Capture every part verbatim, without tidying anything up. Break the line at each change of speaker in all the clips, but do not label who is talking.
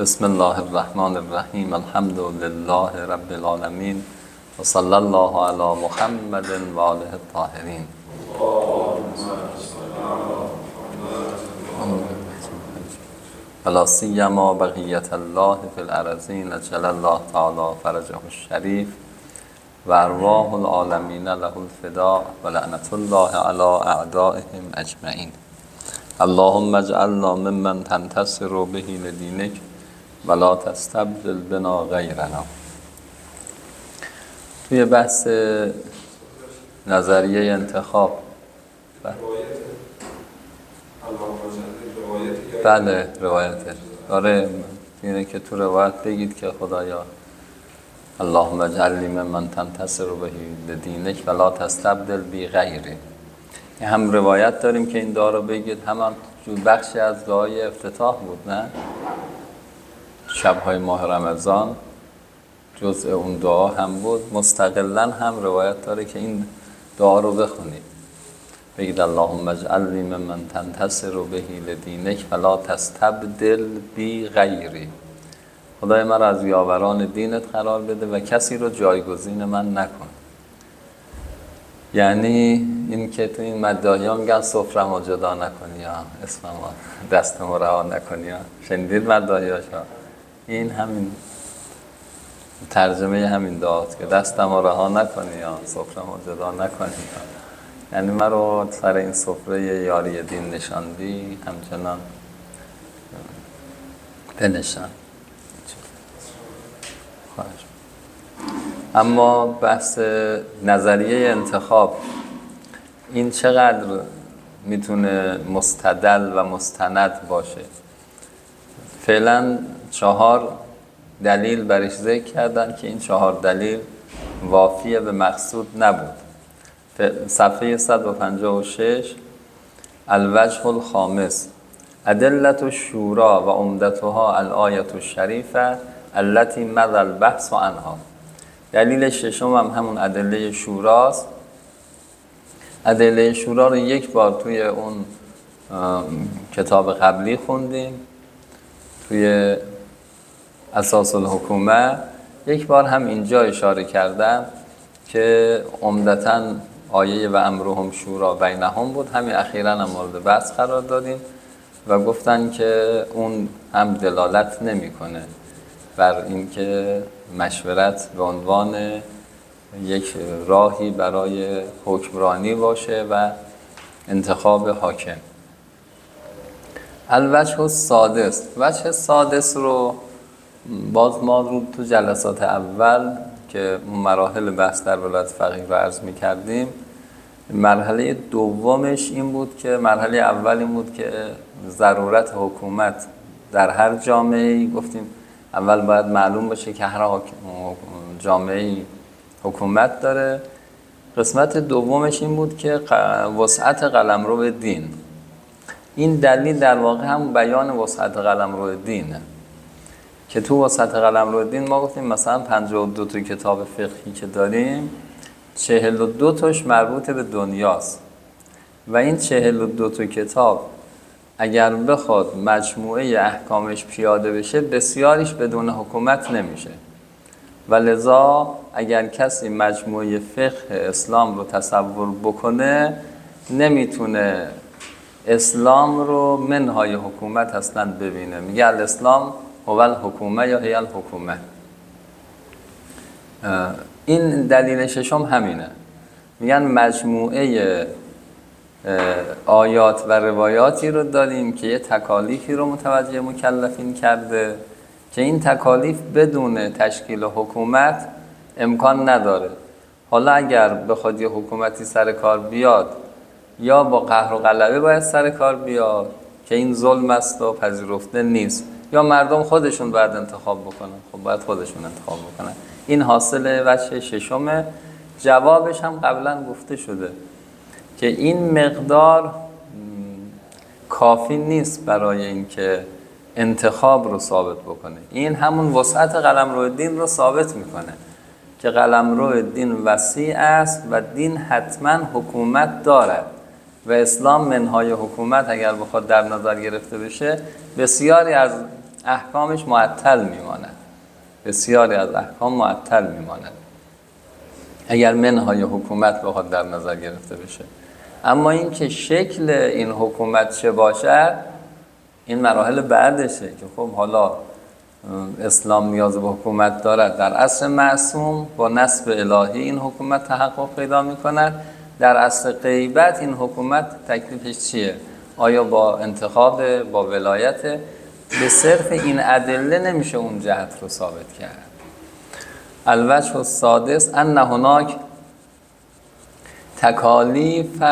بسم الله الرحمن الرحیم. الحمد لله رب العالمین و صلی الله علی محمد و آله الطاهرین. ولا سیما بقیت الله فی الارضین اجل الله تعالی فرجه الشریف و ارواح العالمین له الفداء و لعنت الله علی اعدائهم اجمعین. اللهم اجعلنا ممن تنتصر به لدینک ولا تستبدل بنا غیرنا. توی بحث نظریه انتخاب بله روایته داره اینه که تو روایت بگید که خدایا اللهم اجعلنی ممن تنتصر به لدینک ولا تستبدل بی غیره. هم روایت داریم که این دعا رو بگید، هم بخشی از دعای افتتاح بود نه؟ شب‌های ماه رمضان جزء اون دعا هم بود. مستقلاً هم روایت داره که این دعا رو بخونید، بگید اللهم اجعلنی ممن تنتصر به لدینک ولا تستبدل بی غیری. خدای من را از یاوران دینت قرار بده و کسی رو جایگزین من نکن. یعنی این که تو این مداحی‌ها میگن سفره‌مو جدا نکنی یا اسممو دستمو رها نکنی یا شنیدید مداحیاشو؟ این همین ترجمه همین دعاست که دستمو رها نکنی یا سفره‌مو جدا نکنی. یعنی من رو سر این سفره یاری دین نشاندی، همچنان بنشان. خواهش. اما بحث نظریه انتخاب این چقدر میتونه مستدل و مستند باشه؟ فعلا چهار دلیل برش ذکر کردن که این چهار دلیل وافیه به مقصود نبود. صفحه صد و پنجاه و شش الوجه الخامس ادلت الشورا و عمدتها الآیة الشریفه التي مضى البحث عنها. دلیل ششم هم همون ادله شوراست. ادله شورا رو یک بار توی اون کتاب قبلی خوندیم، توی اساس الحکومه. یک بار هم اینجا اشاره کردم که عمدتاً آیه و امرهم شورا بینهم بود. همین اخیراً هم مورد بحث قرار دادیم و گفتن که اون هم دلالت نمی‌کنه بر اینکه مشورت به عنوان یک راهی برای حکمرانی باشه و انتخاب حاکم. الوجه السادس، وجه سادس رو باز ما رو تو جلسات اول که مراحل بحث در ولایت فقیه رو عرض می کردیم، مرحله دومش این بود که مرحله اول این بود که ضرورت حکومت در هر جامعه‌ای، گفتیم اول باید معلوم باشه که هر جامعه‌ای حکومت داره. قسمت دومش این بود که وسعت قلمرو دین. این دلیل در واقع هم بیان وسعت قلمرو دینه که تو وسعت قلمرو دین ما گفتیم مثلا پنجاه و دو تا کتاب فقهی که داریم، چهل و دو تاش مربوط به دنیاست و این چهل و دو تا کتاب اگر بخواد مجموعه احکامش پیاده بشه بسیاریش بدون حکومت نمیشه و لذا اگر کسی مجموعه فقه اسلام رو تصور بکنه نمیتونه اسلام رو منهای حکومت اصلا ببینه. میگه الاسلام هو الحکومه یا هی الحکومه. این دلیل ششم همینه. میگن مجموعه آیات و روایاتی رو داریم که یه تکالیفی رو متوجه مکلفین کرده که این تکالیف بدون تشکیل حکومت امکان نداره. حالا اگر بخواد یه حکومتی سر کار بیاد یا با قهر و غلبه باید سر کار بیاد که این ظلم است و پذیرفته نیست، یا مردم خودشون باید انتخاب بکنن. خب باید خودشون انتخاب بکنن. این حاصل وجه ششمه. جوابش هم قبلا گفته شده که این مقدار کافی نیست برای اینکه انتخاب رو ثابت بکنه. این همون وسعت قلمرو دین رو ثابت میکنه که قلمرو دین وسیع است و دین حتما حکومت دارد و اسلام منهای حکومت اگر بخواد در نظر گرفته بشه بسیاری از احکامش معطل میماند، بسیاری از احکام معطل میماند اگر منهای حکومت بخواد در نظر گرفته بشه. اما این که شکل این حکومت چه باشد این مراحل بعدشه که خب حالا اسلام نیاز به حکومت دارد. در عصر معصوم با نصب الهی این حکومت تحقق پیدا میکند. در عصر غیبت این حکومت تکلیفش چیه؟ آیا با انتخاب، با ولایت؟ به صرف این ادله نمیشه اون جهت رو ثابت کرد. الوجه السادس ان هناک تکالیف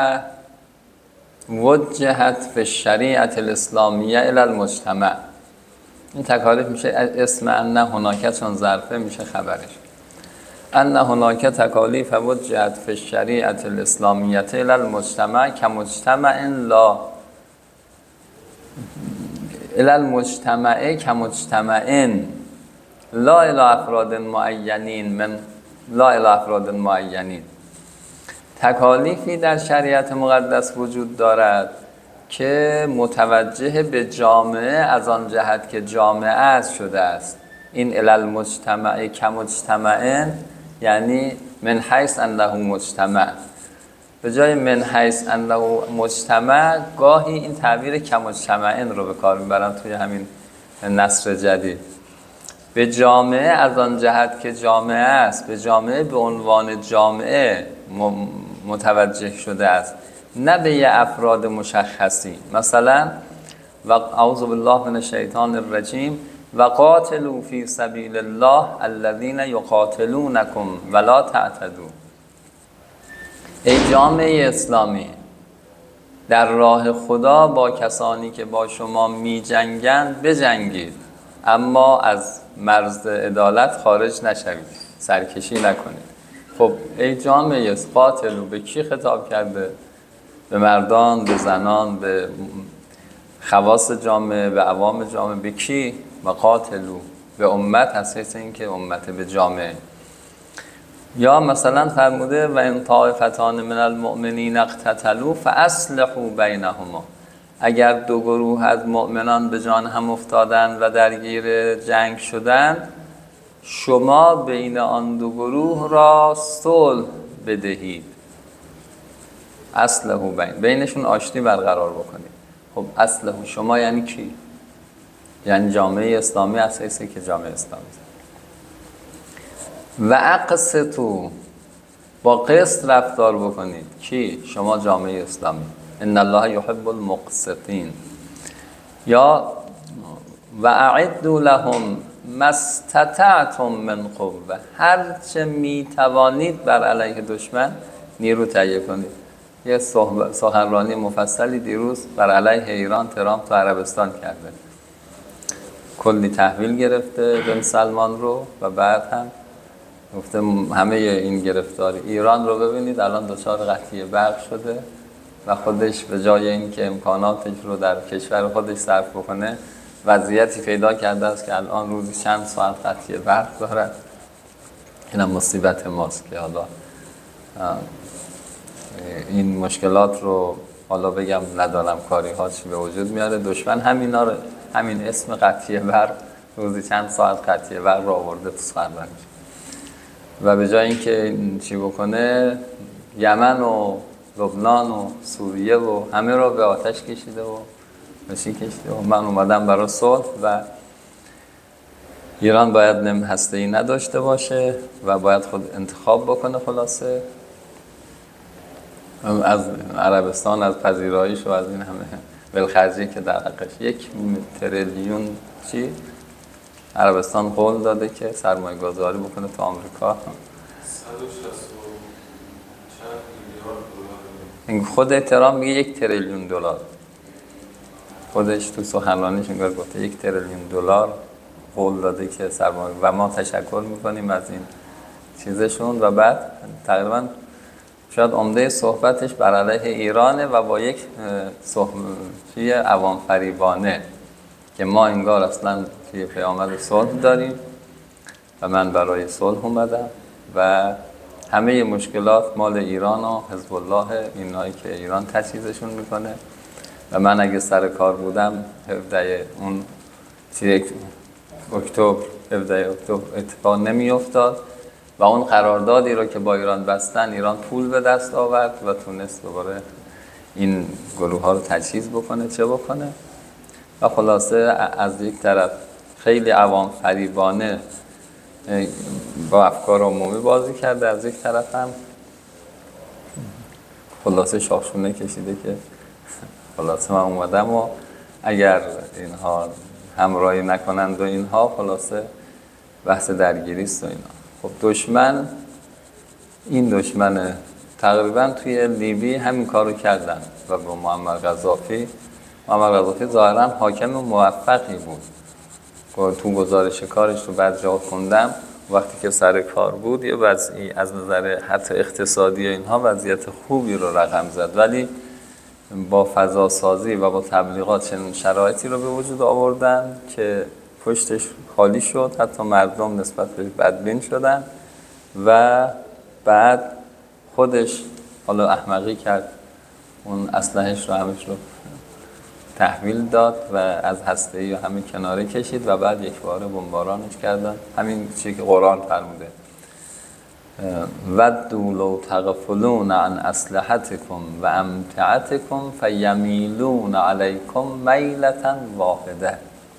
وجهت فی الشریعة الاسلامیه الی المجتمع. این تکالیف میشه اسم ان هناک، چون ظرفه میشه خبرش. ان هناک تکالیف وجهت فی الشریعة الاسلامیه الی المجتمع کمجتمع لا الی المجتمع کمجتمع لا الی افراد معینین من لا الی افراد معینین. تکالیفی در شریعت مقدس وجود دارد که متوجه به جامعه از آن جهت که جامعه از شده است. این الی المجتمع کمجتمع یعنی من حیث انه مجتمع. به جای من حیث انه مجتمع گاهی این تعبیر کمجتمع رو به کار میبرن توی همین نصر جدید. به جامعه از آن جهت که جامعه است، به جامعه به عنوان جامعه متوجه شده است، نه به یه افراد مشخصی. مثلا و اعوذ بالله من الشیطان الرجیم و قاتلوا فی سبیل الله الذین یقاتلونکم ولا تعتدوا. ای جامعه اسلامی، در راه خدا با کسانی که با شما می جنگند بجنگید، اما از مرز عدالت خارج نشوید، سرکشی نکنید. خب ای جامعه قاتلو به کی خطاب کرده؟ به مردان، به زنان، به خواص جامعه، به عوام جامعه. به کی؟ و قاتلو به امت، اساس این که امت به جامعه. یا مثلا فرموده و ان طائفتان من المؤمنین اقتتلوا فاصلحوا بینهما. اگر دو گروه از مؤمنان به جان هم افتادند و درگیر جنگ شدند، شما بین آن دو گروه را صلح بدهید. اصلح بین بینشون آشتی برقرار بکنید. خب اصلح شما یعنی کی؟ یعنی جامعه اسلامی، اساسی که جامعه اسلامی و اقسطوا، با قسط رفتار بکنید. کی؟ شما جامعه اسلامی. ان الله یحب المقسطین. یا و اعدوا لهم ما استطعتم من قوه، هر چه می توانید بر علیه دشمن نیرو تهیه کنید. یه سخنرانی مفصلی دیروز بر علیه ایران ترامپ تو عربستان کرده، کلی تحویل گرفته بن سلمان رو و بعد هم گفته همه این گرفتاری ایران رو ببینید الان دچار قطعی برق شده و خودش به جای این که امکاناتش رو در کشور خودش صرف بکنه وضعیتی پیدا کرده است که الان روزی چند ساعت قطعی برق دارد. اینم مصیبت ماست که حالا این مشکلات رو حالا بگم ندارم کاری ها چی به وجود میاره. دشمن همینا رو، همین اسم قطعی برق، روزی چند ساعت قطعی برق رو آورده تو سخنرانی و به جای اینکه چی بکنه یمن و لبنان و سوریه و همه رو به آتش کشیده و بشی کشیده و من اومدم برای صلح و ایران باید نم هسته‌ای نداشته باشه و باید خود انتخاب بکنه. خلاصه از عربستان، از پذیراییش و از این همه ولخرجی که در حقش یک تریلیون چی عربستان قول داده که سرمایه گذاری بکنه تو آمریکا. این خود ترامپ میگه یک تریلیون دلار. خودش تو سخنرانیش انگار گفته یک تریلیون دلار قول داده که سرمایه و ما تشکر میکنیم از این چیزشون. و بعد تقریبا شاید عمده صحبتش بر علیه ایرانه و با یک صحبتی عوام فریبانه که ما انگار اصلا توی پیامد صلح داریم و من برای صلح اومدم و همه مشکلات مال ایران و حزب الله، اینایی که ایران تجهیزشون میکنه و من اگه سر کار بودم هفده اون یک اکتبر هفدهم اکتبر اتفاق نمی افتاد و اون قراردادی رو که با ایران بستن ایران پول به دست آورد و تونست دوباره این گروه ها رو تجهیز بکنه چه بکنه و خلاصه از یک طرف خیلی عوام فریبانه با افکار عمومی بازی کرده، از یک طرف هم خلاصه شاخشونه کشیده که خلاصه من اومدم و اگر اینها همراهی نکنند و اینها خلاصه بحث درگیری است و اینا. خب دشمن این دشمن تقریبا توی لیبی همین کارو کردن و با معمر قذافی معمر قذافی ظاهرا حاکم موفقی بود. تو گزارش کارش رو بعد جا خوندم وقتی که سر کار بود یه وضعی از نظر حتی اقتصادی و اینها وضعیت خوبی رو رقم زد، ولی با فضا سازی و با تبلیغات چنین شرایطی رو به وجود آوردن که پشتش خالی شد، حتی مردم نسبت به بدبین شدن و بعد خودش حالا احمقی کرد، اون اسلحه‌اش رو همش رو تحویل داد و از هسته‌ای و همین کناره کشید و بعد یک باره بمبارانش کردن. همین چیزی که قرآن فرموده ودوا لو تغفلون عن اسلحتکم و امتعتکم فیمیلون علیکم میلة واحده.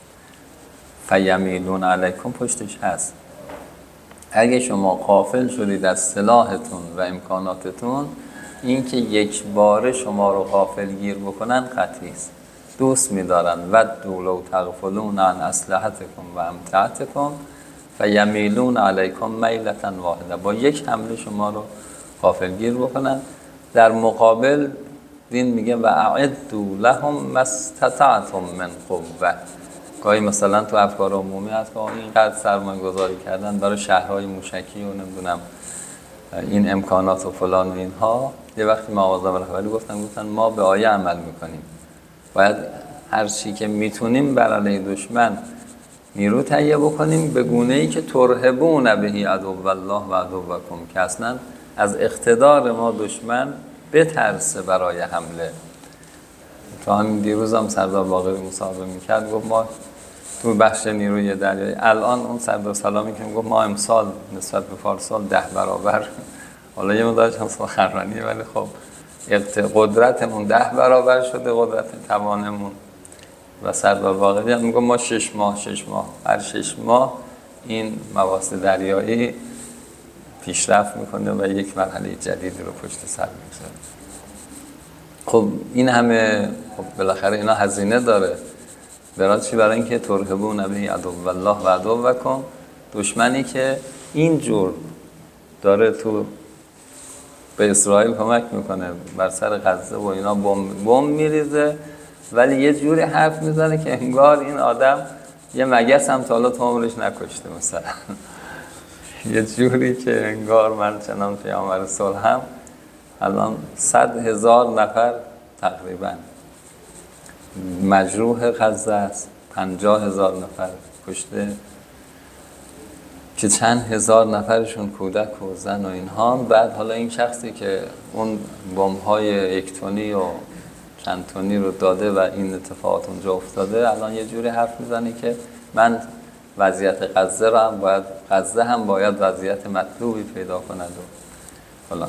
فیمیلون علیکم پشتش هست. اگه شما غافل شدید از سلاحتون و امکاناتتون، این که یک باره شما رو غافل گیر بکنن قطعی است. دوست می‌دارن ودوا لو تغفلون عن اسلحتکم و امتعتکم فیمیلون علیکم میلة واحده، با یک حمله شما رو غافلگیر بکنن. در مقابل دین میگه و اعدوا لهم ما استطعتم من قوه. گاهی مثلا تو افکار عمومی هست که اینقدر سرمایه گذاری کردن برای شهرهای موشکی و نمیدونم این امکانات و فلان و اینها. یه وقتی مغازه رهبری گفتن گفتن ما به آیه عمل میکنیم، باید هر چی که میتونیم بر علیه دشمن نیرو تهیه بکنیم به گونه‌ای که ترهبون بهی عدو الله و عدوکم، که اصلا از اقتدار ما دشمن بترسه برای حمله. تو همین دیروز هم سردار باقری مصاحبه میکرد گفت ما تو بخش نیروی دریایی الان اون سردار سلامی که گفت ما امسال نسبت به پارسال ده برابر، حالا یه مدارش هم سخنرانیه ولی خب قدرتمون ده برابر شده، قدرت توانمون. و سردار باقری هم میگه ما شش ماه شش ماه هر شش ماه این مواصل دریایی پیشرفت میکنه و یک مرحله جدیدی رو پشت سر میگذاره. خب این همه خب بالاخره اینا هزینه داره. برای چی؟ برای اینکه ترهبون به عدو الله و عدوکم، دشمنی که اینجور داره تو به اسرائیل کمک میکنه، بر سر غزه و اینا بمب بمب میریزه، ولی یه جوری حرف میزنه که انگار این آدم یه مگس هم تا حالا تو عمرش نکشته مثلا. یه جوری که انگار من چنان پیامبر صلح هم الان صد هزار نفر تقریبا مجروح غزه است، پنجاه هزار نفر کشته که چند هزار نفرشون کودک و زن و اینها. بعد حالا این شخصی که اون بمب‌های یک تنی و چند تنی رو داده و این اتفاقات اونجا افتاده، الان یه جوری حرف میزنه که من وضعیت غزه رو هم باید غزه هم باید وضعیت مطلوبی پیدا کند و فلان.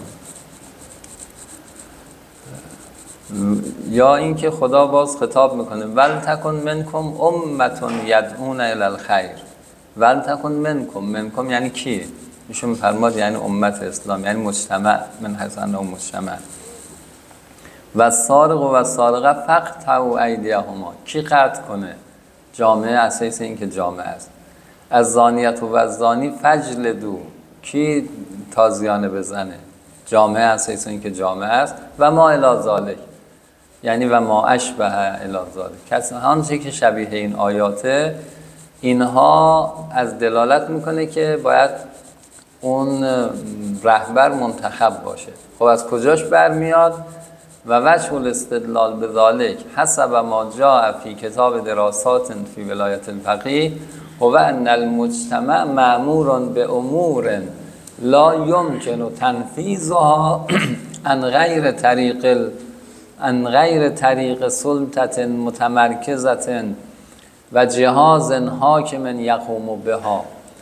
یا اینکه خدا باز خطاب میکنه ولتکن منکم امة یدعون الی الخیر. ولتکن منکم، منکم یعنی کی؟ ایشون فرمود یعنی امت اسلام، یعنی مجتمع، من حیث انه مجتمع. و سارق و سارقه فقطعوا ایدیهما، کی قطع کنه؟ جامعه، اساس این که جامعه است. از زانیت و زانی فجلدو، کی تازیانه بزنه؟ جامعه، اساس این که جامعه است. و ما الی ذالک، یعنی و ما اشبه الی ذالک، کسی آنچه که شبیه این آیاته، اینها از دلالت میکنه که باید اون رهبر منتخب باشه. خب از کجاش برمیاد؟ و وجه الاستدلال بذالک حسب ما جاء فی کتاب دراسات فی ولایت الفقیه هو ان المجتمع مأمور به امور لا یمکن تنفیذها عن غیر طریق عن غیر طریق سلطه متمرکزه و جهاز حاکم یقوم بها،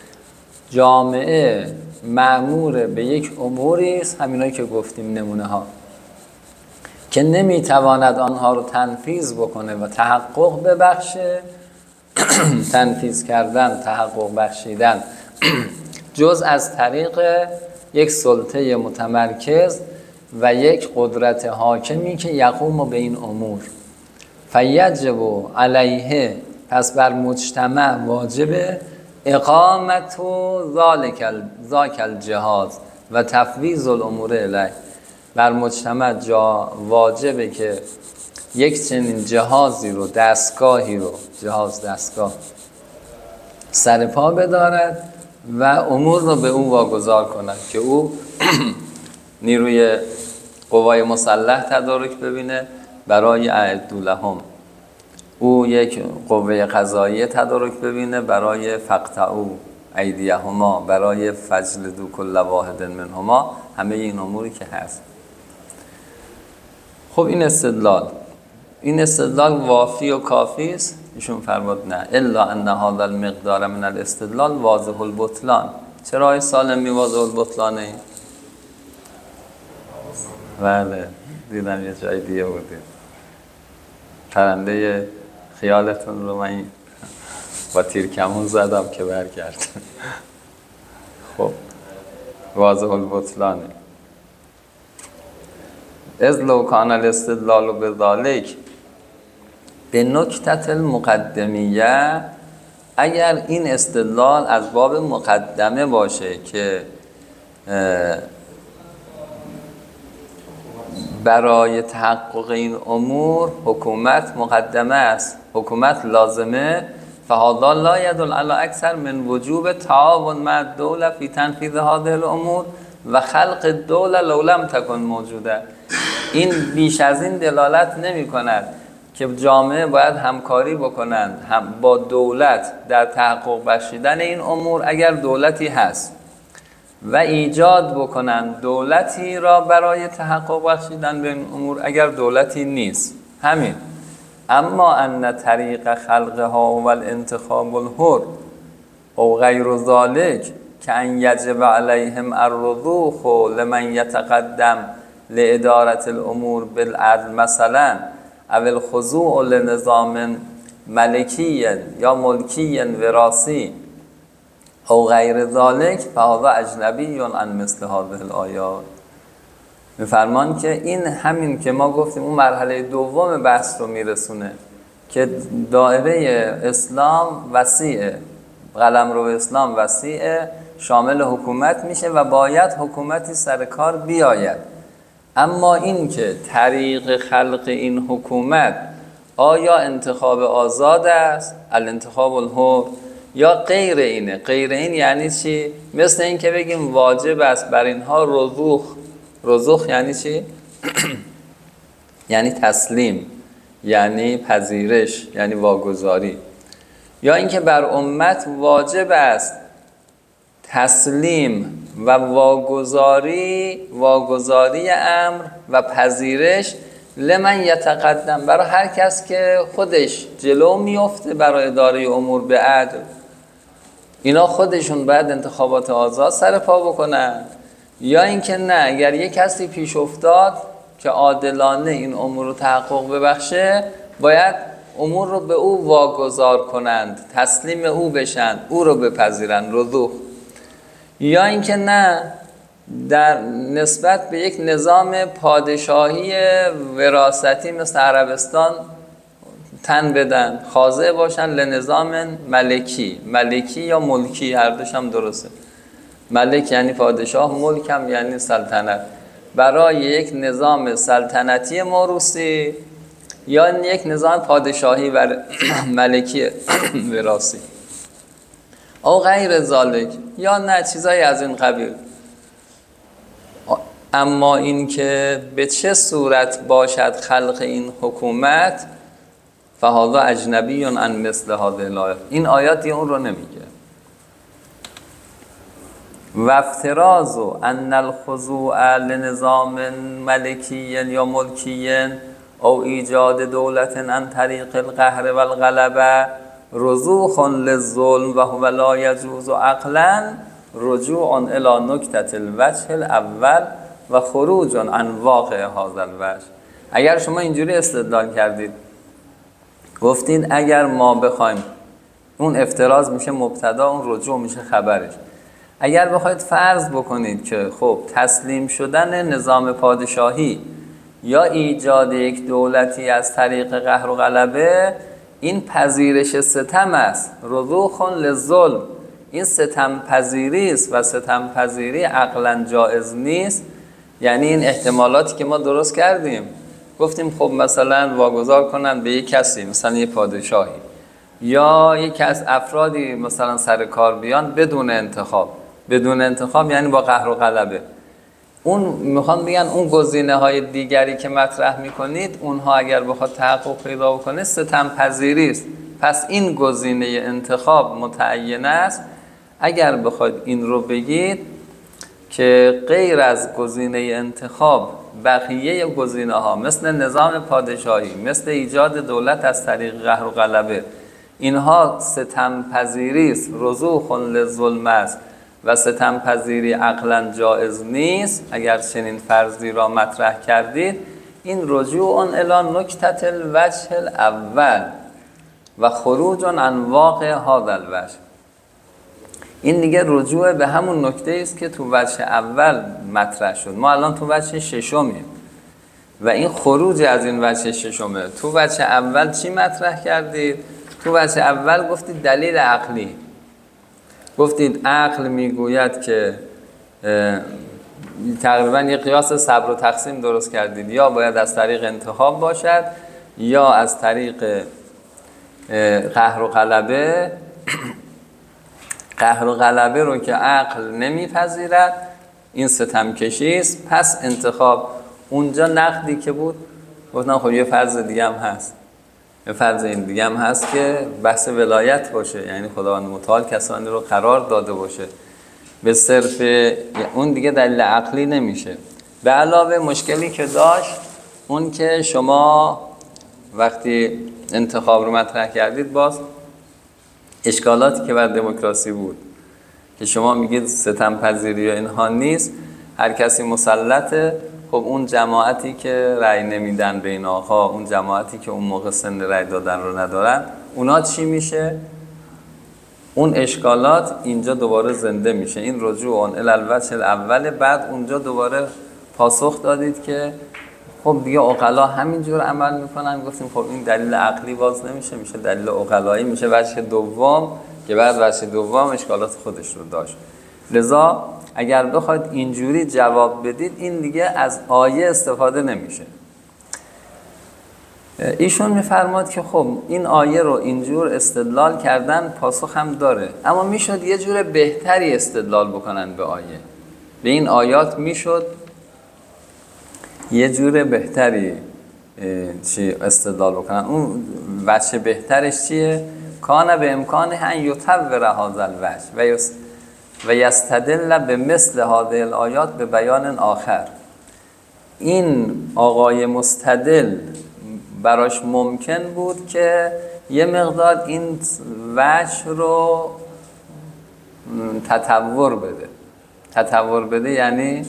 جامعه مأمور به یک اموری است، همینایی که گفتیم نمونه ها، که نمیتواند آنها رو تنفیذ بکنه و تحقق ببخشه تنفیذ کردن، تحقق بخشیدن جز از طریق یک سلطه متمرکز و یک قدرت حاکمی که یقوم به این امور. فیجب علیه، پس بر مجتمع واجب اقامت ذاک الجهاز و تفویض الامور الیه، بر مجتمع جا واجبه که یک چنین جهازی رو، دستگاهی رو، جهاز دستگاه سر پا بدارد و امور رو به او واگذار کند که او نیروی قوای مسلح تدارک ببینه برای اعدوا لهم، او یک قوه قضاییه تدارک ببینه برای فقطعوا ایدیهما، برای فجلدوا کل واحد منهما، همه این اموری که هست. خب این استدلال این استدلال وافی و کافی است؟ ایشون فرمود نه، الا ان هذا المقدار من الاستدلال واضح البطلان. چرا ای سالمی واضح البطلانه؟ بله دیدم یه جای دیگه بودیم، پرنده خیالتون رو من با تیرکمون زدم که برگرد. خب واضح البطلانه. از لو کان الاستدلال بذالک به نکته المقدمیه، اگر این استدلال از باب مقدمه باشه که برای تحقق این امور حکومت مقدمه است، حکومت لازمه، فهذا لا يدل على اکثر من وجوب تعاون مع الدوله فی تنفیذ هذه الامور و خلق الدوله لو لم تکن موجوده. این بیش از این دلالت نمی کند که جامعه باید همکاری بکنند هم با دولت در تحقق بخشیدن این امور اگر دولتی هست، و ایجاد بکنند دولتی را برای تحقق بخشیدن به این امور اگر دولتی نیست. همین. اما ان طریق خلقها و الانتخاب الحر او غیر ذلك که ان یجب علیهم الرضوخ لمن یتقدم لاداره الامور بالعدل مثلا او الخضوع لنظام ملکی یا ملکی وراثی او غیر ذلك فهذا اجنبی عن مثل هذه الآیات. میفرمان که این همین که ما گفتیم اون مرحله دوم بحث رو میرسونه که دایره اسلام وسیعه، قلمرو اسلام وسیعه، شامل حکومت میشه و باید حکومتی سر کار بیاید. اما این که طریق خلق این حکومت آیا انتخاب آزاد است، الانتخاب الحر، یا غیر اینه؟ غیر این یعنی چی؟ مثل این که بگیم واجب است بر اینها رضوخ. رضوخ یعنی چی؟ یعنی تسلیم، یعنی پذیرش، یعنی واگذاری. یا اینکه بر امت واجب است تسلیم و واگذاری واگذاری امر و پذیرش لمن یتقدم، برای هر کس که خودش جلو میفته برای اداره امور به عدل. اینا خودشون باید انتخابات آزاد سر پا بکنن، یا اینکه نه، اگر یک کسی پیش افتاد که عادلانه این امور رو تحقق ببخشه باید امور رو به او واگذار کنند، تسلیم او بشن، او رو بپذیرن، رضوخ. یا اینکه نه، در نسبت به یک نظام پادشاهی وراثتی مثل عربستان تن بدن، خاضع باشن لنظام ملکی، ملکی یا ملکی، هر دوش هم درسته. ملک یعنی پادشاه، ملک هم یعنی سلطنت. برای یک نظام سلطنتی موروثی یا یک نظام پادشاهی و ملکی وراثی او غیر ذالک، یا نه چیزایی از این قبیل. اما این که به چه صورت باشد خلق این حکومت، فهذا اجنبی عن مثل هذه الآیات، این آیات دیگه اون رو نمیگه. و افتراض ان الخضوع لنظام ملکی یا ملکی او ایجاد دولت عن طریق القهر والغلبه رضوخ للظلم و هو لا یجوز عقلا رجوع الی نکته الوجه الاول و خروج عن واقع هذا الوجه. اگر شما اینجوری استدلال کردید، گفتید اگر ما بخوایم، اون افتراض میشه مبتدا، اون رجوع میشه خبرش. اگر بخواید فرض بکنید که خب تسلیم شدن نظام پادشاهی یا ایجاد یک دولتی از طریق قهر و غلبه، این پذیرش ستم است، رضوخ للظلم، این ستم پذیری است و ستم پذیری عقلا جایز نیست. یعنی این احتمالاتی که ما درست کردیم، گفتیم خب مثلا واگذار کنن به یک کسی، مثلا یک پادشاهی یا یکی از افرادی مثلا سر کار بیان بدون انتخاب. بدون انتخاب یعنی با قهر و غلبه. اون میخوان بگن اون گزینه های دیگری که مطرح میکنید، اونها اگر بخواد تحقق پیدا بکنه ستم پذیری است. پس این گزینه انتخاب متعین است. اگر بخواید این رو بگید که غیر از گزینه انتخاب بقیه گزینه ها مثل نظام پادشاهی، مثل ایجاد دولت از طریق قهر و غلبه، اینها ستم پذیری است، رضوخ للظلم است و ستم پذیری عقلا جایز نیست، اگر چنین فرضی را مطرح کردید، این رجوع الی نکته الوجه الاول و خروج عن واقع هذا الوجه. این دیگه رجوع به همون نکته است که تو وجه اول مطرح شد. ما الان تو وجه ششمیم و این خروج از این وجه ششمه. تو وجه اول چی مطرح کردید؟ تو وجه اول گفتید دلیل عقلی. گفتید عقل میگوید که تقریبا یه قیاس صبر و تقسیم درست کردید، یا باید از طریق انتخاب باشد یا از طریق قهر و غلبه. قهر و غلبه رو که عقل نمیپذیرد، این ستمکشی است. پس انتخاب. اونجا نقدی که بود گفتن خب یه فرض دیگه هم هست، یه فرض این دیگه هم هست که بحث ولایت باشه، یعنی خداوند متعال کسانی رو قرار داده باشه. به صرف اون دیگه دلیل عقلی نمیشه. به علاوه مشکلی که داشت اون که شما وقتی انتخاب رو مطرح کردید، باز اشکالاتی که بر دموکراسی بود که شما میگید ستم پذیری و اینها نیست، هر کسی مسلطه. خب اون جماعتی که رأی نمیدن به این آقا، اون جماعتی که اون موقع سن رأی دادن رو ندارن، اونا چی میشه؟ اون اشکالات اینجا دوباره زنده میشه. این رجوع الی الوجه الاول. بعد اونجا دوباره پاسخ دادید که خب دیگه عقلا همینجور عمل میکنن. گفتیم خب این دلیل عقلی باز نمیشه، میشه دلیل عقلایی، میشه وجه دوم که بعد وجه دوم اشکالات خودش رو داشت. لذا اگر بخواید اینجوری جواب بدید، این دیگه از آیه استفاده نمیشه. ایشون میفرماد که خب این آیه رو اینجور استدلال کردن پاسخ هم داره، اما میشد یه جور بهتری استدلال بکنن به آیه. به این آیات میشد یه جور بهتری چی استدلال بکنن. اون وجه بهترش چیه؟ کان به امکانه ان یطور هذا الوجه و یستدل به مثل هذه الآیات به بیان آخر. این آقای مستدل براش ممکن بود که یه مقدار این وجه رو تطور بده. تطور بده یعنی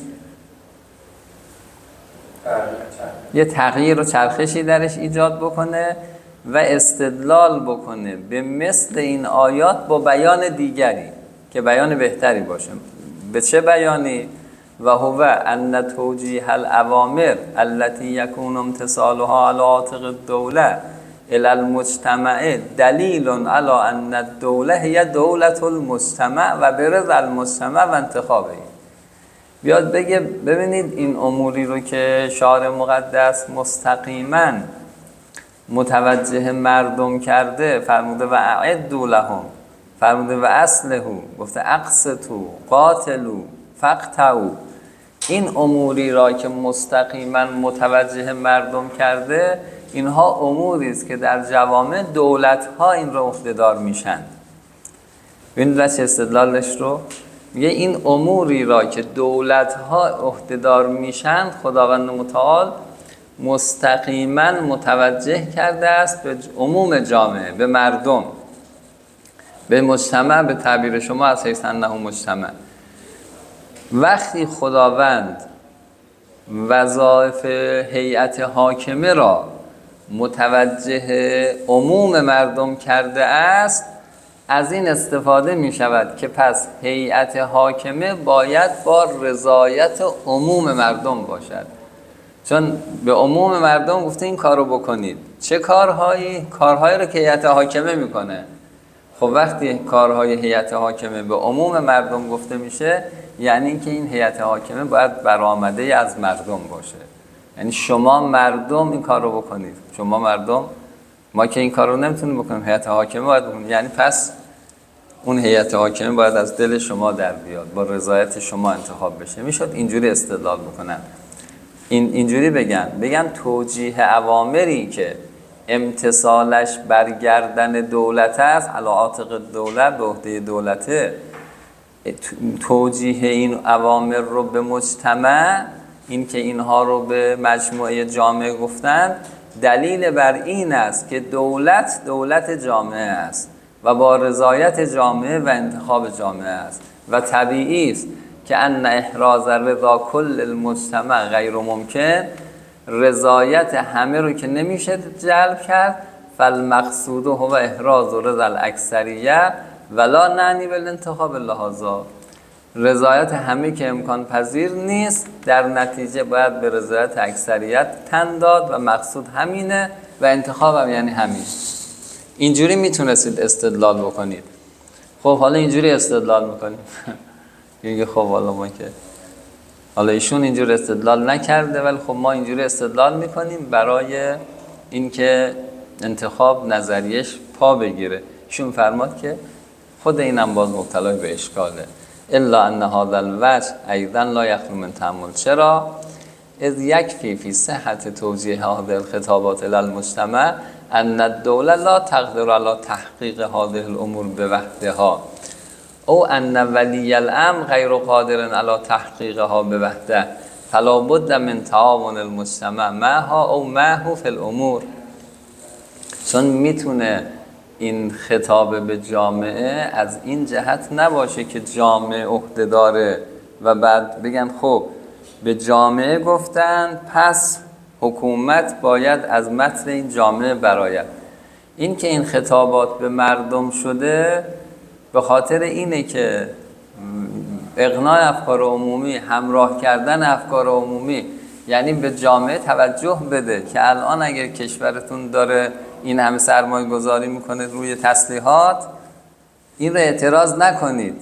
یه تغییر و چرخشی درش ایجاد بکنه و استدلال بکنه به مثل این آیات با بیان دیگری که بیان بهتری باشه. به چه بیانی؟ و هو ان توجیه الاوامر التي يكون امتثالها على عاتق الدوله الى المجتمع دلیل على ان الدوله هي دوله المجتمع و برضا المجتمع و انتخابه. بیاد بگه ببینید این اموری رو که شارع مقدس مستقیما متوجه مردم کرده، فرموده و اعدوا لهم، فرموده و اصلحوا، گفته اقسطوا قاتلوا فاقطعوا. این اموری را که مستقیما متوجه مردم کرده، اینها اموری است که در جوامع دولت‌ها این را عهده‌دار میشن. ببینید چه استدلالش رو میگه، این اموری را که دولت‌ها عهده‌دار میشن، خداوند متعال مستقیما متوجه کرده است به عموم جامعه، به مردم. به مجتمع به تعبیر شما از حیث انه مجتمع. وقتی خداوند وظایف هیئت حاکمه را متوجه عموم مردم کرده است، از این استفاده می شود که پس هیئت حاکمه باید با رضایت عموم مردم باشد، چون به عموم مردم گفته این کارو بکنید. چه کارهایی؟ کارهایی رو که هیئت حاکمه میکنه. خب وقتی کارهای هیئت حاکمه به عموم مردم گفته میشه، یعنی اینکه این هیئت حاکمه باید برآمده از مردم باشه. یعنی شما مردم این کار رو بکنید. شما مردم، ما که این کار رو نمیتونیم بکنیم، هیئت حاکمه باید بکنیم. یعنی پس اون هیئت حاکمه باید از دل شما در بیاد، با رضایت شما انتخاب بشه. میشد اینجوری استدلال بکنن، این اینجوری بگن بگن توجیه اوامری که امتصالش برگردن دولت است، علی عاتق دولت، به عهده دولته، توجیه این اوامر رو به مجتمع، این که اینها رو به مجموعه جامعه گفتن، دلیل بر این است که دولت دولت جامعه است و با رضایت جامعه و انتخاب جامعه است و طبیعی است که ان احراز رضا کل المجتمع غیر ممکن، رضایت همه رو که نمیشه جلب کرد، فالمقصود هو احراز رضا الاکثریه ولا نعنی بالانتخاب لحاظا، رضایت همه که امکان پذیر نیست، در نتیجه باید به رضایت اکثریت تن داد و مقصود همینه و انتخاب هم یعنی همین. اینجوری میتونستید استدلال بکنید. خب حالا اینجوری استدلال میکنیم میگه خب حالا ما که حالا ایشون اینجوری استدلال نکرده، ولی خب ما اینجوری استدلال میکنیم برای اینکه انتخاب نظریش پا بگیره. ایشون فرماد که خود اینم باز مبتلا به اشکاله، الا ان هذا الوجه ایضا لا یخلو من تأمل. چرا؟ اذ یکفی فی صحت توجیه هذه الخطابات الی المجتمع ان الدوله لا تقدر علی تحقیق هذه الامور بوحدها، او ان ولی الامر غیر قادر علی تحقیقها بوحده، فلا بد من تعاون المجتمع معها او معه فی الامور. چون میتونه این خطاب به جامعه از این جهت نباشه که جامعه عهده داره و بعد بگن خب به جامعه گفتن پس حکومت باید از متن این جامعه برآید. این که این خطابات به مردم شده به خاطر اینه که اقناع افکار عمومی، همراه کردن افکار عمومی، یعنی به جامعه توجه بده که الان اگر کشورتون داره این همه سرمایه گذاری میکنه روی تسلیحات، این رو اعتراض نکنید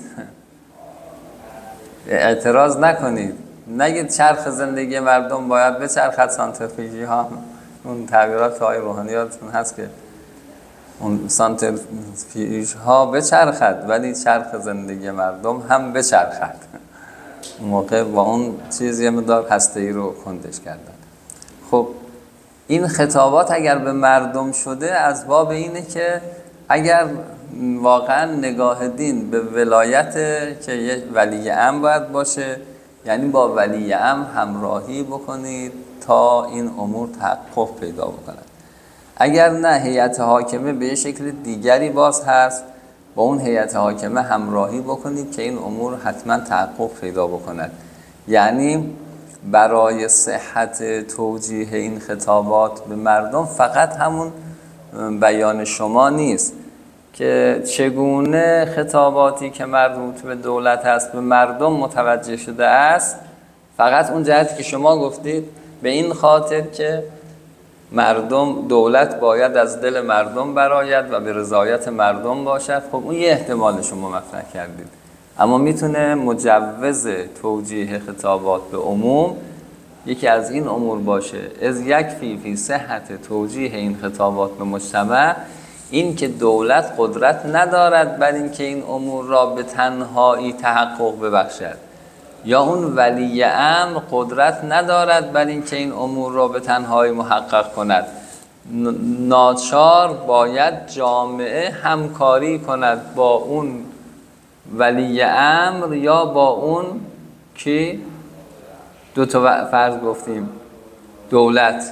اعتراض نکنید نگید چرخ زندگی مردم باید به چرخ سانتریفیوژی ها، اون تعبیرات های روحانیاتون هست که اون سانتریفیوژ ها بچرخد ولی چرخ زندگی مردم هم بچرخد. اون موقع با اون چیز یه مقدار هسته‌ای رو کندش کردن. خب این خطابات اگر به مردم شده از باب اینه که اگر واقعا نگاه دین به ولایت که یه ولی امر باید باشه، یعنی با ولی امر همراهی بکنید تا این امور تحقق پیدا بکنند. اگر نه هیئت حاکمه به یه شکل دیگری باز هست، با اون هیئت حاکمه همراهی بکنید که این امور حتما تحقق پیدا بکند. یعنی برای صحت توجیه این خطابات به مردم فقط همون بیان شما نیست که چگونه خطاباتی که مربوط به دولت است به مردم متوجه شده است، فقط اون جهتی که شما گفتید به این خاطر که مردم، دولت باید از دل مردم برآید و به رضایت مردم باشد. خب اون یه احتمال شما مطرح کردید، اما میتونه مجوز توجیه خطابات به عموم یکی از این امور باشه. از یکفی فی صحت توجیه این خطابات به مجتمع، این که دولت قدرت ندارد بر این که این امور را به تنهایی تحقق ببخشد، یا اون ولی امر قدرت ندارد بر این که این امور را به تنهایی محقق کند. ناچار باید جامعه همکاری کند با اون ولی امر یا با اون که دو تا فرض گفتیم دولت،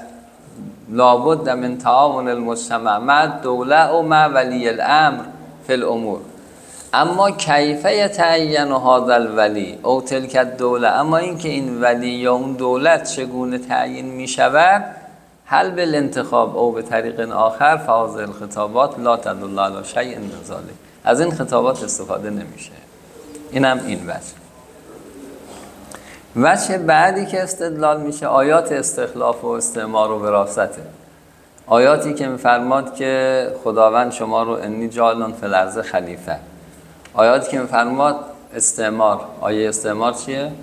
لابد من تعاون المجتمع مع دوله و مع ولی الامر فی الامور. اما کیفه یتعین هذا الولی او تلک الدوله، اما اینکه این ولی یا اون دولت چگونه تعیین می شود، هل بالانتخاب او به طریق آخر، فهذه الخطابات لا تدل علی شیء من ذلک، از این خطابات استفاده نمیشه. اینم این وجه. وجه بعدی که استدلال میشه آیات استخلاف و استعمار و وراثته. آیاتی که میفرماد که خداوند شما رو انی جاعل فی الارض خلیفه. آیاتی که میفرماد استعمار. آیه استعمار چیه؟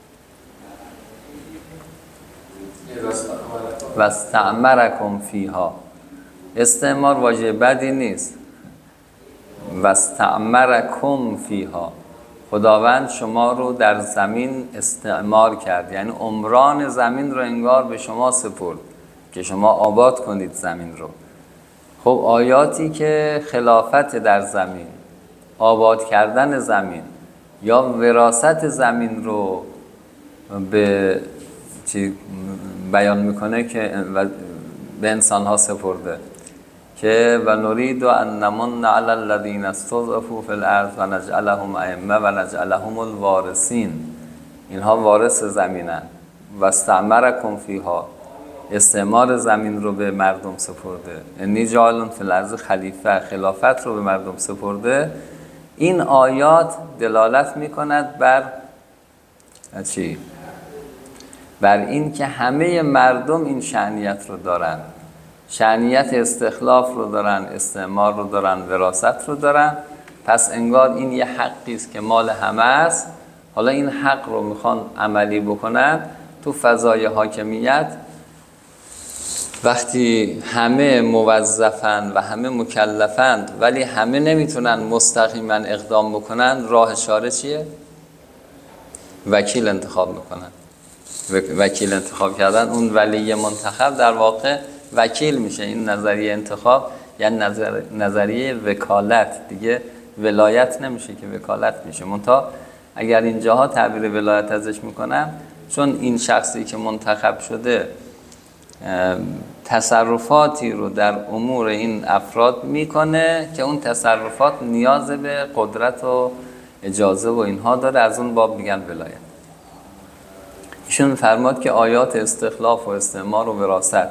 و استعمرکم فیها. استعمار واژه بدی نیست. و استعمرکم فیها، خداوند شما رو در زمین استعمار کرد، یعنی عمران زمین رو انگار به شما سپرد که شما آباد کنید زمین رو. خب آیاتی که خلافت در زمین، آباد کردن زمین یا وراثت زمین رو به چی بیان میکنه که به انسان ها سپرده که و نرید ان نمن علی الذین استضعفوا فی الارض و نجعلهم ائمه و نجعلهم الوارثین. اینها وارث زمینن. و استعمرکم فیها، استعمار زمین رو به مردم سپرده. انی جاعل فی الارض خلیفه، خلافت رو به مردم سپرده. این آیات دلالت میکند بر چی؟ بر این که همه مردم این شأنیت رو دارن، شأنیت استخلاف رو دارن، استعمار رو دارن، وراثت رو دارن. پس انگار این یه حقی است که مال همه است. حالا این حق رو میخوان عملی بکنن تو فضای حاکمیت. وقتی همه موظفن و همه مکلفند ولی همه نمیتونن مستقیما اقدام بکنن، راه چاره چیه؟ وکیل انتخاب میکنن. وکیل انتخاب کردن، اون ولی منتخب در واقع وکیل میشه. این نظریه انتخاب یعنی نظر... نظریه وکالت، دیگه ولایت نمیشه که وکالت میشه. منتها اگر اینجاها تعبیر ولایت ازش میکنم، چون این شخصی که منتخب شده تصرفاتی رو در امور این افراد میکنه که اون تصرفات نیاز به قدرت و اجازه و اینها داره، از اون باب میگن ولایت. ایشون فرماد که آیات استخلاف و استعمار و وراثت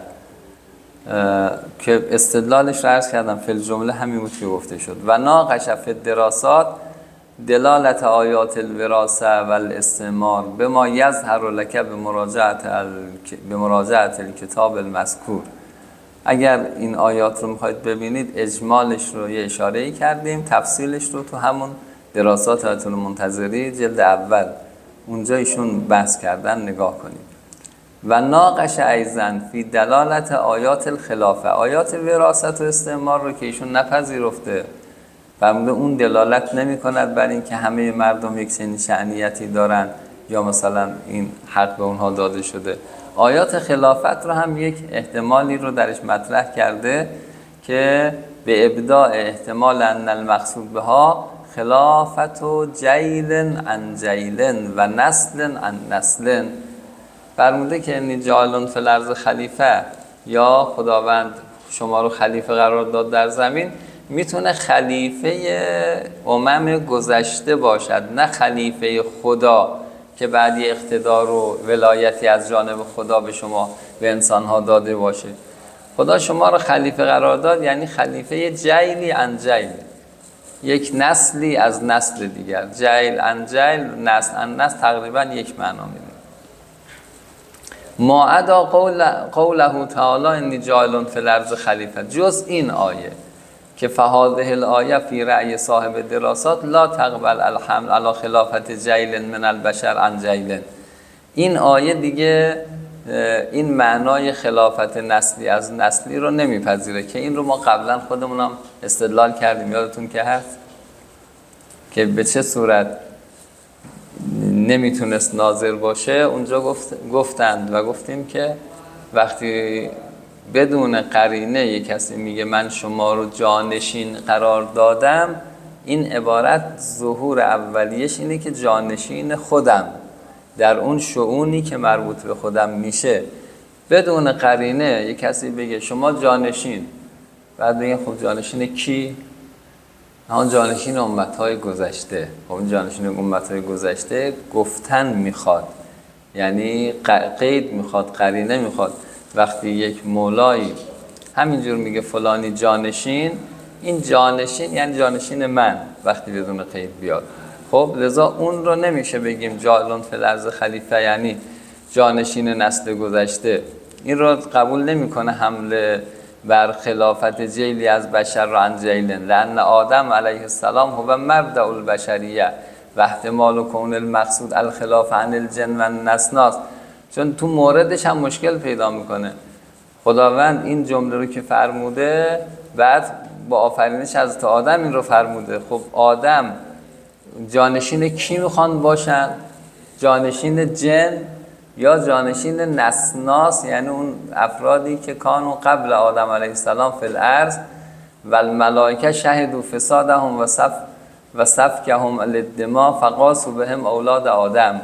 که استدلالش رو عرض کردم، فی الجمله همین بود که گفته شد. و ناقش فی الدراسات دلالت آیات الوراثه و الاستعمار بما یظهر لک بمراجعه ال... بمراجعه الکتاب المذکور. اگر این آیات رو میخواید ببینید، اجمالش رو یه اشاره‌ای کردیم، تفصیلش رو تو همون دراسات آیت المنتظری جلد اول اونجا ایشون بحث کردن، نگاه کنید. و ناقش ایضا فی دلالت آیات الخلافه، آیات وراثت و استعمار رو که ایشون نپذیرفته، فرموده اون دلالت نمی کند بر این که همه مردم یک چنین شأنیتی دارن یا مثلا این حق به اونها داده شده. آیات خلافت رو هم یک احتمالی رو درش مطرح کرده که به ابداع احتمال ان المقصود بها خلافت و جیل عن جیل و نسل عن نسل. فرموده که انی جاعل فی الارض خلیفه، یا خداوند شما رو خلیفه قرار داد در زمین، میتونه خلیفه امم گذشته باشد، نه خلیفه خدا که بعدی اقتدار و ولایتی از جانب خدا به شما به انسانها داده باشه. خدا شما رو خلیفه قرار داد یعنی خلیفه جیلی عن جیل، یک نسلی از نسل دیگر. جیل عن جیل، نسل عن نسل، تقریبا یک معنا میده. ما عدا قول قوله تعالی انی جاعل فی الارض خلیفه، جز این آیه که فهذه الآیه فی رأی صاحب دراسات لا تقبل الحمل علی خلافت جیل من البشر عن جیل. این آیه دیگه این معنای خلافت نسلی از نسلی رو نمیپذیره که این رو ما قبلا خودمونم استدلال کردیم، یادتون که هست که به چه صورت نمیتونست ناظر باشه. اونجا گفت گفتند و گفتیم که وقتی بدون قرینه یک کسی میگه من شما رو جانشین قرار دادم، این عبارت ظهور اولیش اینه که جانشین خودم در اون شؤونی که مربوط به خودم میشه. بدون قرینه یک کسی بگه شما جانشین، بعد بگه خب جانشین کی؟ آن جانشین امتهای گذشته. اون جانشین امتهای گذشته گفتن میخواد، یعنی قید میخواد، قرینه میخواد. وقتی یک مولایی همینجور میگه فلانی جانشین، این جانشین یعنی جانشین من وقتی بدون قید بیاد. خب لذا اون رو نمیشه بگیم جاعلون فی الارض خلیفه یعنی جانشین نسل گذشته. این رو قبول نمیکنه حمله بر خلافت جیلی از بشر را عن جیلن، لأن آدم علیه السلام هو مبدأ البشریه و احتمال کون المقصود الخلاف عن الجن و النسناس. چون تو موردش هم مشکل پیدا میکنه. خداوند این جمله رو که فرموده، بعد با آفرینش حضرت آدم این رو فرموده. خب آدم جانشین کی میخوان باشن؟ جانشین جن یا جانشین نسناس، یعنی اون افرادی که کانوا قبل آدم علیه السلام فی الارض و الملائکه شهدوا فسادهم و صف و سفکهم للدماء فقاسوا بهم اولاد آدم.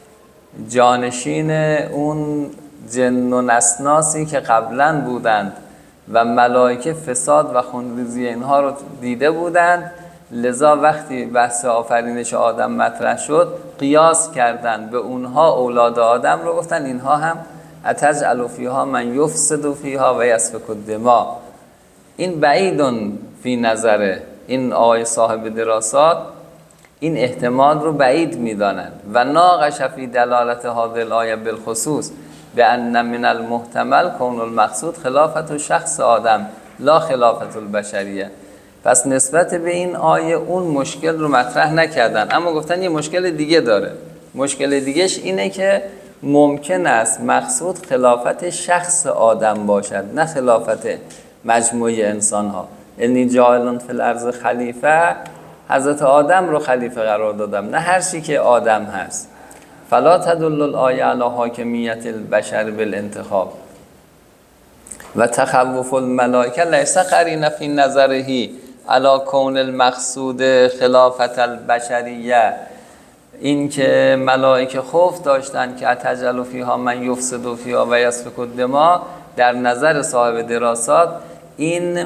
جانشین اون جن و نسناسی که قبلا بودند و ملائکه فساد و خونریزی اینها رو دیده بودند، لذا وقتی بحث آفرینش آدم مطرح شد قیاس کردن به اونها اولاد آدم رو، گفتن اینها هم اتجعل فیها من یفسد فیها و یسفک الدماء. این بعیدون فی نظره این آقای صاحب دراسات این احتمال رو بعید میدانند و ناقش فی دلالت هذه الآیه بالخصوص به ان من المحتمل کون المقصود خلافت شخص آدم لا خلافت البشریه. پس نسبت به این آیه اون مشکل رو مطرح نکردن، اما گفتن یه مشکل دیگه داره. مشکل دیگهش اینه که ممکن است مقصود خلافت شخص آدم باشد نه خلافت مجموعه انسان ها. انی جاعلون فی الارض خلیفه، حضرت آدم رو خلیفه قرار دادم، نه هر چی که آدم هست. فلا تدل الآیه علی حاکمیت البشر بالانتخاب و تخوف الملائکه لیس قرینه فی نظره علی کون المقصود خلافت البشریه. این که ملائکه خوف داشتن که اتجعل فیها من یفسد فیها و یسفک الدماء، در نظر صاحب دراسات این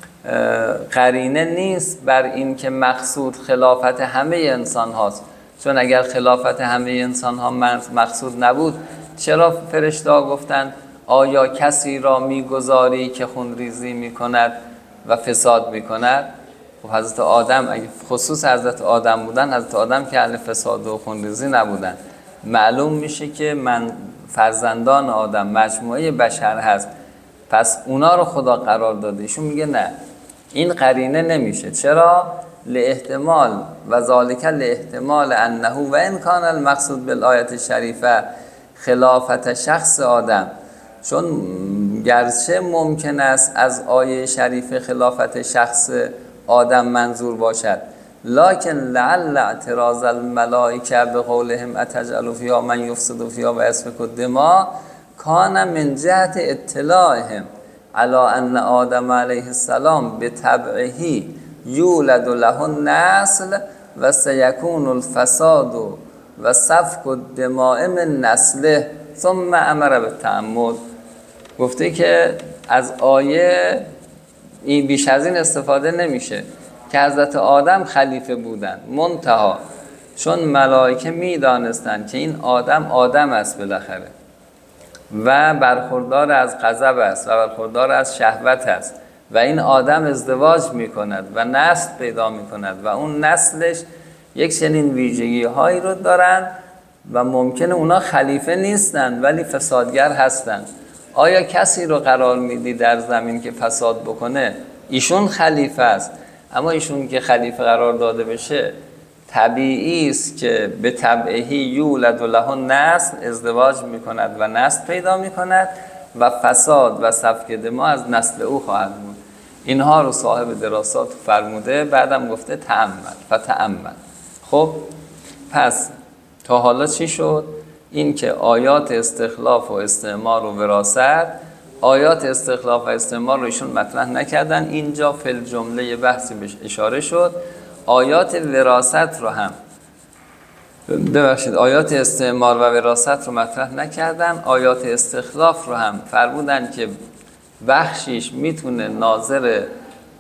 قرینه نیست بر این که مقصود خلافت همه انسان هاست. چون اگر خلافت همه انسان ها مقصود نبود، چرا فرشته ها گفتند آیا کسی را میگذاری که خونریزی میکند و فساد میکند؟ خب حضرت آدم، اگه خصوص حضرت آدم بودن، حضرت آدم که اهل فساد و خونریزی نبودن. معلوم میشه که من فرزندان آدم مجموعه بشر هست، پس اونا رو خدا قرار داده. ایشون میگه نه، این قرینه نمیشه. چرا؟ لاحتمال و ذالک لاحتمال انه و ان کان المقصود بالآیه شریفه خلافت شخص آدم. چون گرچه ممکن است از آیه شریف خلافت شخص آدم منظور باشد، لکن لعل اعتراض الملائکه به قولهم اتجعل فیها من یفسد فیها و یسفک الدماء کان من جهت اطلاعهم علی ان آدم علیه السلام بطبعه یولد له النسل و سیکون الفساد و سفک الدماء من نسله ثم امر بالتعمد. گفته که از آیه این بیش از این استفاده نمیشه که حضرت آدم خلیفه بودن، منتها چون ملائکه میدانستند که این آدم آدم است بالاخره و برخوردار از غضب است و برخوردار از شهوت است و این آدم ازدواج میکند و نسل پیدا میکند و اون نسلش یک چنین ویژگی هایی رو دارن و ممکنه اونا خلیفه نیستن ولی فسادگر هستن. آیا کسی رو قرار میدی در زمین که فساد بکنه؟ ایشون خلیفه است، اما ایشون که خلیفه قرار داده بشه طبیعی است که به طبعه یولد له نسل ازدواج میکند و نسل پیدا میکند و فساد و سفک دماء از نسل او خواهد بود. اینها رو صاحب دراسات فرموده، بعدم گفته تأمل فتأمل. خب پس تا حالا چی شد؟ این که آیات استخلاف و استعمار و وراثت، آیات استخلاف و استعمار رو ایشون مطرح نکردن، اینجا فی الجمله یه بحثی بهش اشاره شد. آیات وراثت رو هم ببخشید آیات استعمار و وراثت رو مطرح نکردن، آیات استخلاف رو هم فرمودن که بخشیش میتونه ناظر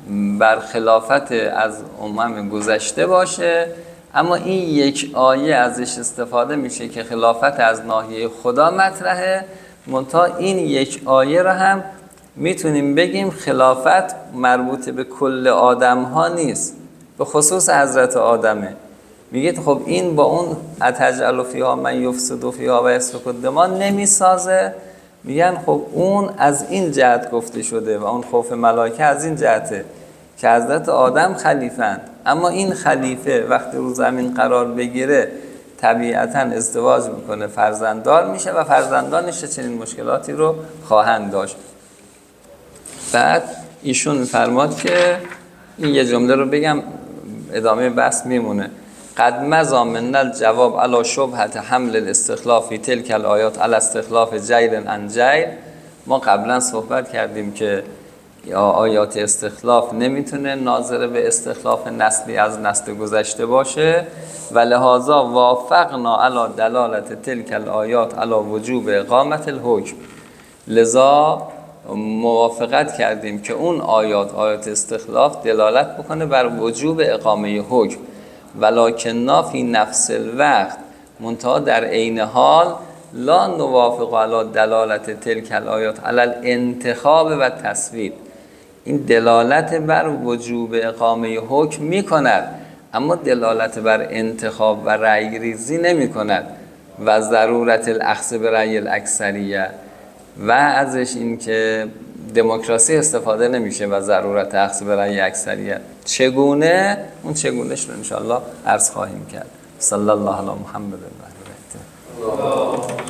بر خلافت از امم گذشته باشه، اما این یک آیه ازش استفاده میشه که خلافت از ناحیه خدا مطرحه، منتها این یک آیه را هم میتونیم بگیم خلافت مربوط به کل آدم ها نیست، به خصوص حضرت آدمه. میگه خب این با اون اتجعل فیها من یفسد فیها و یسفک الدماء نمیسازه. میگن خب اون از این جهت گفته شده و اون خوف ملائکه از این جهته که حضرت آدم خلیفند، اما این خلیفه وقتی رو زمین قرار بگیره طبیعتاً ازدواج میکنه، فرزنددار میشه و فرزندانش چنین مشکلاتی رو خواهند داشت. بعد ایشون میفرماد که این یه جمله رو بگم ادامه بحث میمونه. قد مضى من الجواب على شبهة حمل الاستخلاف فی تلک الآیات على استخلاف جیر عن جیر. ما قبلا صحبت کردیم که آیات استخلاف نمیتونه ناظر به استخلاف نسلی از نسل گذشته باشه و لحاظا وافقنا علی دلالت تلک الآیات علی وجوب اقامت الحکم. لذا موافقت کردیم که اون آیات آیات استخلاف دلالت بکنه بر وجوب اقامه حکم، ولکن فی نفس الوقت منتها در عین حال لا نوافق علی دلالت تلک الآیات علی الانتخاب و تصویب. این دلالت بر وجوب اقامه حکم می کند، اما دلالت بر انتخاب و رأی ریزی نمی کند. و ضرورت الاخذ به رأی الاکثریه و ازش این که دموکراسی استفاده نمیشه و ضرورت اخذ به رأی اکثریت چگونه، اون چگونهش رو انشاءالله عرض خواهیم کرد. صلی الله علی محمد و علی آله.